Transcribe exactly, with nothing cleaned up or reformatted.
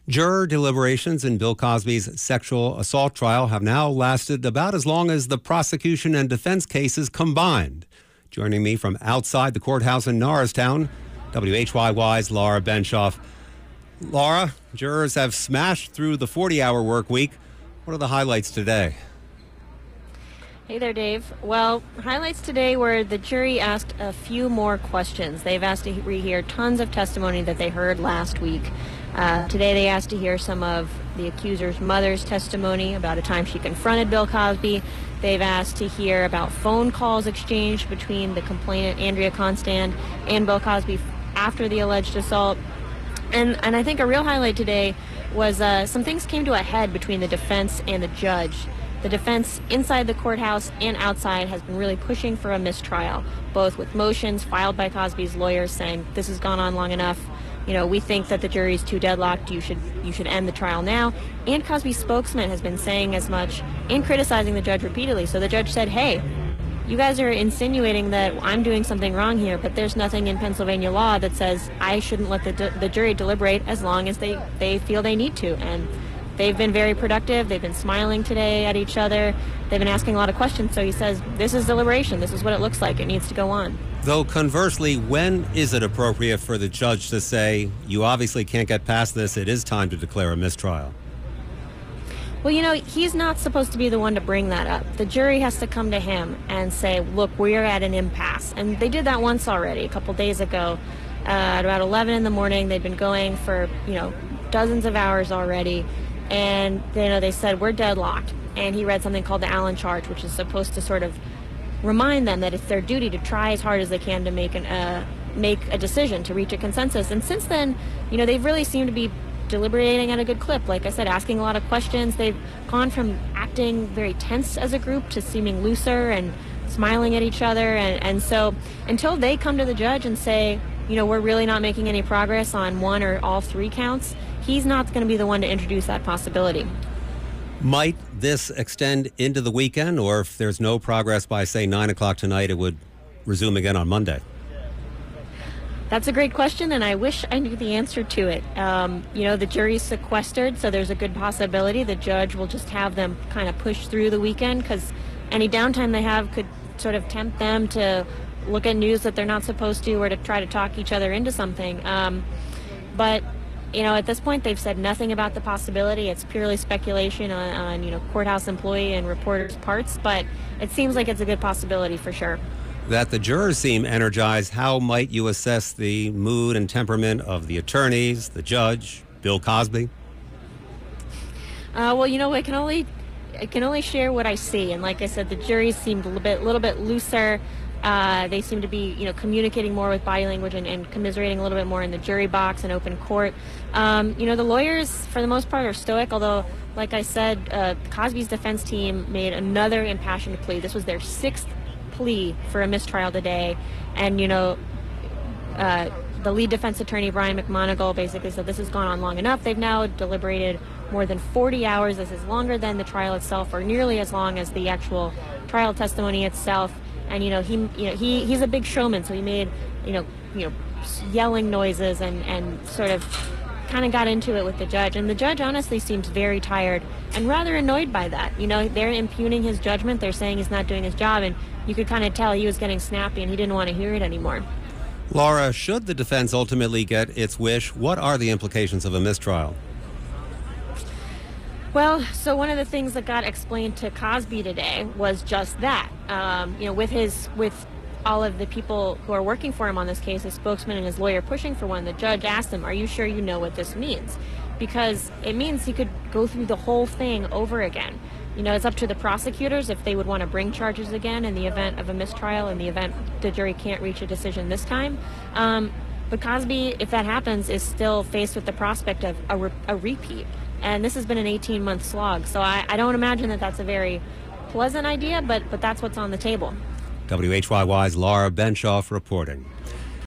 Juror deliberations in Bill Cosby's sexual assault trial have now lasted about as long as the prosecution and defense cases combined. Joining me from outside the courthouse in Norristown, W H Y Y's Laura Benshoff. Laura, jurors have smashed through the forty-hour work week. What are the highlights today? Hey there, Dave. Well, highlights today were the jury asked a few more questions. They've asked to rehear tons of testimony that they heard last week. Uh, today they asked to hear some of the accuser's mother's testimony about a time she confronted Bill Cosby. They've asked to hear about phone calls exchanged between the complainant, Andrea Constand, and Bill Cosby after the alleged assault. And, and I think a real highlight today was uh, some things came to a head between the defense and the judge. The defense inside the courthouse and outside has been really pushing for a mistrial, both with motions filed by Cosby's lawyers saying this has gone on long enough. You know, we think that the jury's too deadlocked. You should you should end the trial now. And Cosby's spokesman has been saying as much and criticizing the judge repeatedly. So the judge said, hey, you guys are insinuating that I'm doing something wrong here, but there's nothing in Pennsylvania law that says I shouldn't let the, the jury deliberate as long as they, they feel they need to. And they've been very productive. They've been smiling today at each other. They've been asking a lot of questions. So he says, this is deliberation. This is what it looks like. It needs to go on. Though conversely, when is it appropriate for the judge to say, you obviously can't get past this, it is time to declare a mistrial? Well, you know, he's not supposed to be the one to bring that up. The jury has to come to him and say, look, we're at an impasse. And they did that once already, a couple days ago. Uh, at about eleven in the morning, they'd been going for, you know, dozens of hours already. And, you know, they said, we're deadlocked. And he read something called the Allen Charge, which is supposed to sort of remind them that it's their duty to try as hard as they can to make an uh, make a decision, to reach a consensus. And since then, you know, they've really seemed to be deliberating at a good clip. Like I said, asking a lot of questions. They've gone from acting very tense as a group to seeming looser and smiling at each other. And, and so until they come to the judge and say, you know, we're really not making any progress on one or all three counts, he's not going to be the one to introduce that possibility. Might this extend into the weekend, or if there's no progress by, say, nine o'clock tonight, it would resume again on Monday? That's a great question, and I wish I knew the answer to it. Um, you know, the jury's sequestered, so there's a good possibility the judge will just have them kind of push through the weekend, because any downtime they have could sort of tempt them to look at news that they're not supposed to, or to try to talk each other into something. Um, but You know, at this point, they've said nothing about the possibility. It's purely speculation on, on, you know, courthouse employee and reporters' parts, but it seems like it's a good possibility for sure. That the jurors seem energized. How might you assess the mood and temperament of the attorneys, the judge, Bill Cosby? Uh, well, you know, I can only I can only share what I see, and like I said, the jury seemed a little bit, little bit looser. Uh, they seem to be, you know, communicating more with body language and, and commiserating a little bit more in the jury box and open court. Um, you know, the lawyers, for the most part, are stoic, although, like I said, uh, Cosby's defense team made another impassioned plea. This was their sixth plea for a mistrial today. And, you know, uh, the lead defense attorney, Brian McMonigal, basically said this has gone on long enough. They've now deliberated more than forty hours. This is longer than the trial itself, or nearly as long as the actual trial testimony itself. And, you know, he, you know, he, he's a big showman, so he made, you know, you know, yelling noises and, and sort of kind of got into it with the judge. And the judge honestly seems very tired and rather annoyed by that. You know, they're impugning his judgment. They're saying he's not doing his job. And you could kind of tell he was getting snappy and he didn't want to hear it anymore. Laura, should the defense ultimately get its wish, what are the implications of a mistrial? Well, so one of the things that got explained to Cosby today was just that. Um, you know, with his, with all of the people who are working for him on this case, his spokesman and his lawyer pushing for one, the judge asked him, are you sure you know what this means? Because it means he could go through the whole thing over again. You know, it's up to the prosecutors if they would want to bring charges again in the event of a mistrial, in the event the jury can't reach a decision this time. Um, but Cosby, if that happens, is still faced with the prospect of a, re- a repeat. And this has been an eighteen-month slog, so I, I don't imagine that that's a very pleasant idea, but, but that's what's on the table. W H Y Y's Laura Benshoff reporting.